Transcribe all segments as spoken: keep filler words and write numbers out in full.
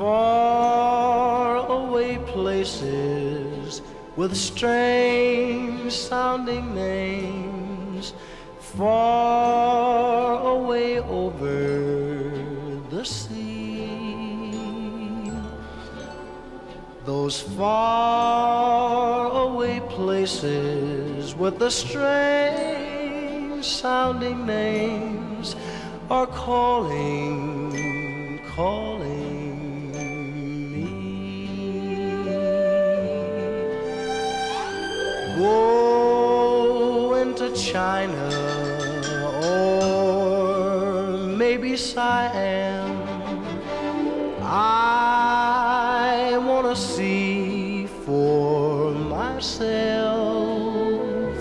far away places with strange sounding names, far away over the sea. Those far away places with the strange sounding names are calling, calling me. Go into China or maybe Siam. I want to see for myself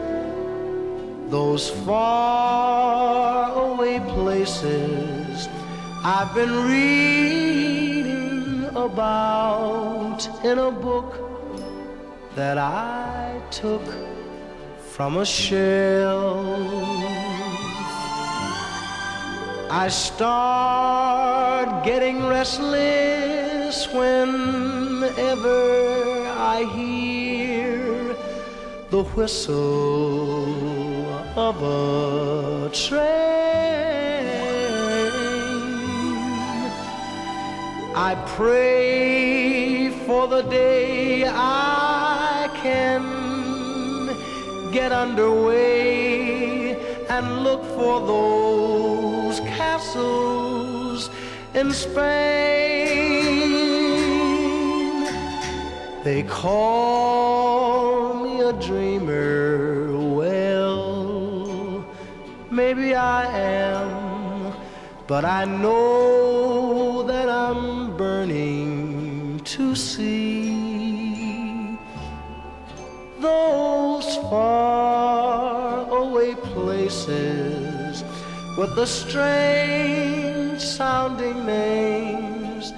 those far away places I've been reading about in a book that I took from a shelf. I start getting restless whenever I hear the whistle of a train. I pray for the day I can get underway and look for those castles in Spain. They call me a dreamer. Well, maybe I am, but I know that I'm burning to see those far away places with the strange sounding names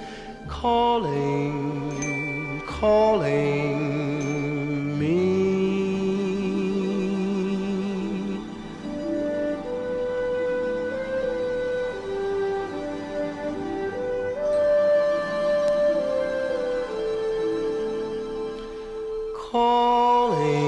calling, calling me. Calling